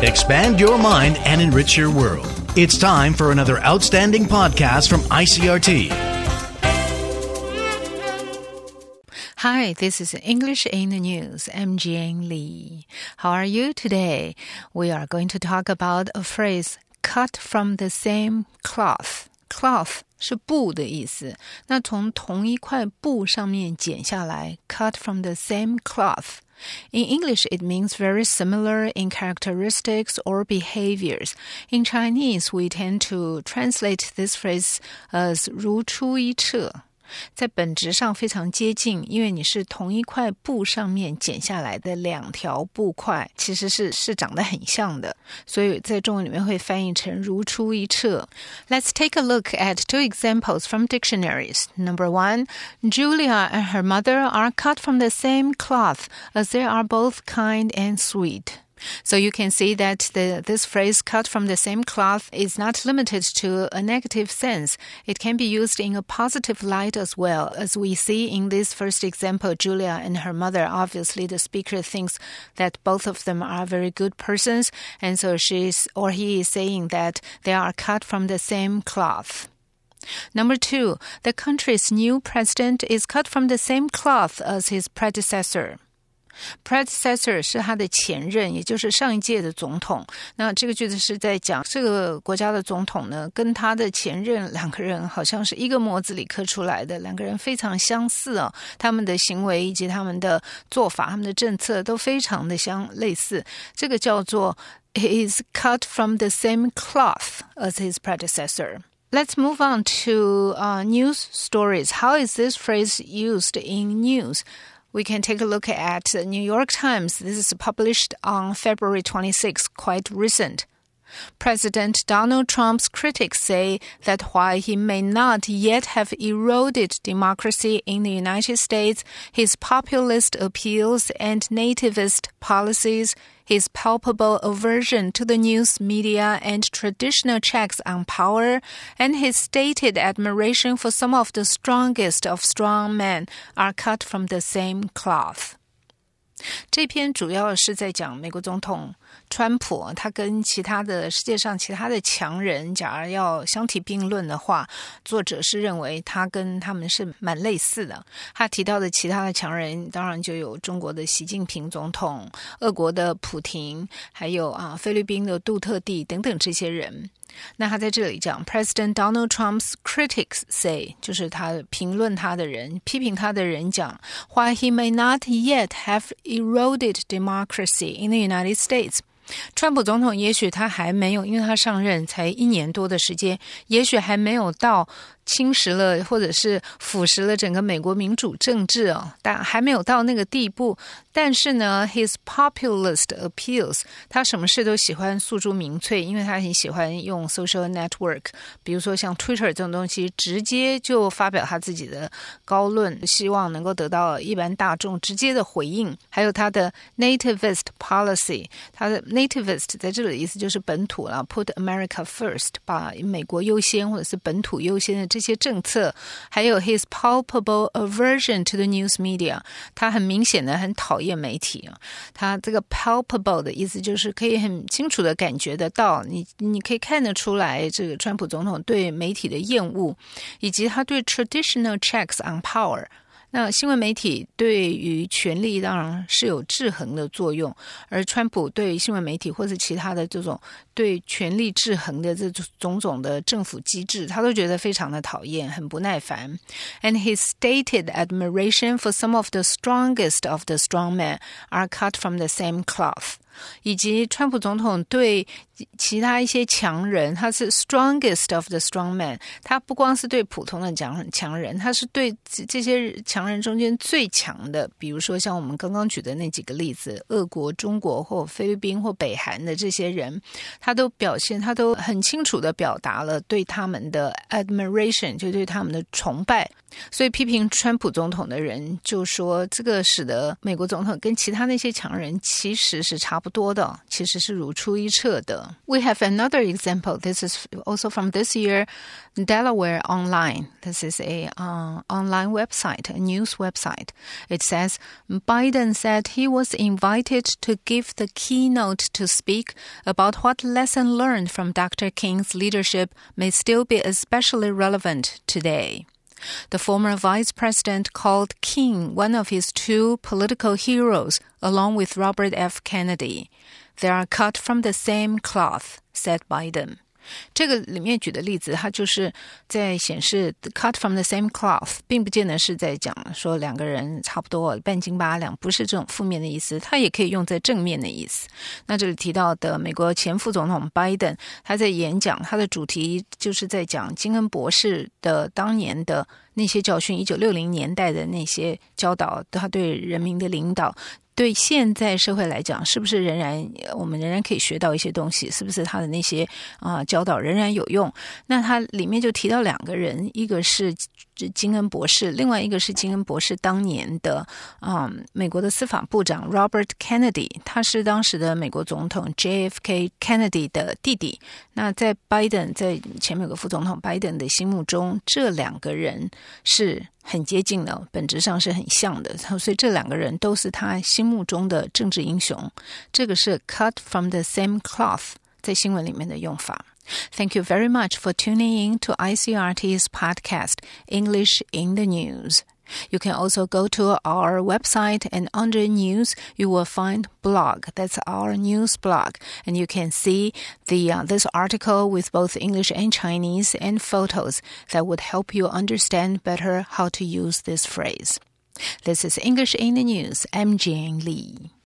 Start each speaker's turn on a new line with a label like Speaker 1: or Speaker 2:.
Speaker 1: Expand your mind and enrich your world. It's time for another outstanding podcast from ICRT.
Speaker 2: Hi, this is English in the News. I'm Jian Li. How are you today? We are going to talk about a phrase, cut from the same cloth. Cloth 是布的意思，那从同一块布上面剪下来 cut from the same cloth. In English, it means very similar in characteristics or behaviors. In Chinese, we tend to translate this phrase as 如出一辙。在本质上非常接近，因为你是同一块布上面剪下来的两条布块，其实是长得很像的，所以在中文里面会翻译成如出一辙。Let's take a look at two examples from dictionaries. Number one, Julia and her mother are cut from the same cloth as they are both kind and sweet.So you can see that this phrase cut from the same cloth is not limited to a negative sense. It can be used in a positive light as well. As we see in this first example, Julia and her mother, obviously the speaker thinks that both of them are very good persons, and so he is saying that they are cut from the same cloth. Number two, the country's new president is cut from the same cloth as his predecessor.Predecessor 是他的前任，也就是上一届的总统。那这个句子是在讲这个国家的总统呢，跟他的前任两个人好像是一个模子里刻出来的，两个人非常相似哦，他们的行为以及他们的做法、他们的政策都非常的类似。这个叫做 He is cut from the same cloth as his predecessor.Let's move on to news stories. How is this phrase used in news?We can take a look at the New York Times. This is published on February 26, quite recent. President Donald Trump's critics say that while he may not yet have eroded democracy in the United States, his populist appeals and nativist policies, his palpable aversion to the news media and traditional checks on power, and his stated admiration for some of the strongest of strong men are cut from the same cloth.这篇主要是在讲美国总统川普，他跟世界上其他的强人，假如要相提并论的话，作者是认为他跟他们是蛮类似的。他提到的其他的强人，当然就有中国的习近平总统、俄国的普廷，还有菲律宾的杜特地等等这些人。那他在这里讲 President Donald Trump's critics say 就是他评论他的人批评他的人讲 While he may not yet have eroded democracy in the United States 川普总统也许他还没有因为他上任才1年多的时间也许还没有到侵蚀了或者是腐蚀了整个美国民主政治哦，但还没有到那个地步。但是呢 his populist appeals 他什么事都喜欢诉诸民粹，因为他很喜欢用 social network， 比如说像 Twitter 这种东西，直接就发表他自己的高论，希望能够得到一般大众直接的回应。还有他的 nativist policy， 他的 nativist 在这里的意思就是本土啦 put America first， 把美国优先或者是本土优先的这些政策，还有 his palpable aversion to the news media， 他很明显的很讨厌媒体啊。他这个 palpable 的意思就是可以很清楚的感觉得到，你可以看得出来这个川普总统对媒体的厌恶，以及他对 traditional checks on power。那新闻媒体对于权力当然是有制衡的作用，而川普对新闻媒体或是其他的这种对权力制衡的这种的政府机制，他都觉得非常的讨厌，很不耐烦。And his stated admiration for some of the strongest of the strong men are cut from the same cloth。以及川普总统对其他一些强人，他是 strongest of the strong men， 他不光是对普通的强人，他是对这些强人中间最强的，比如说像我们刚刚举的那几个例子，俄国、中国或菲律宾或北韩的这些人，他都很清楚地表达了对他们的 admiration， 就对他们的崇拜。所以批评川普总统的人就说，这个使得美国总统跟其他那些强人其实是差不多的，其实是如出一辙的。We have another example. This is also from this year, Delaware Online. This is a online website, a news website. It says, Biden said he was invited to give the keynote to speak about what lesson learned from Dr. King's leadership may still be especially relevant today.The former vice president called King one of his two political heroes, along with Robert F. Kennedy. They are cut from the same cloth, said Biden. 这个里面举的例子，它就是在显示 cut from the same cloth， 并不见得是在讲说两个人差不多半斤八两，不是这种负面的意思，它也可以用在正面的意思。那这里提到的美国前副总统拜登，他在演讲，他的主题就是在讲金恩博士的当年的那些教训，1960年代的那些教导，他对人民的领导，对现在社会来讲，是不是我们仍然可以学到一些东西？是不是他的那些教导仍然有用？那他里面就提到两个人，一个是金恩博士，另外一个是金恩博士当年的美国的司法部长 Robert Kennedy， 他是当时的美国总统 JFK Kennedy 的弟弟。那在前面有个副总统拜登的心目中，这两个人是很接近的，本质上是很像的，所以这两个人都是他心目中的政治英雄。这个是 cut from the same cloth 在新闻里面的用法。Thank you very much for tuning in to ICRT's podcast, English in the News. You can also go to our website, and under News, you will find blog. That's our news blog. And you can see this article with both English and Chinese and photos that would help you understand better how to use this phrase. This is English in the News. I'm Jane Lee.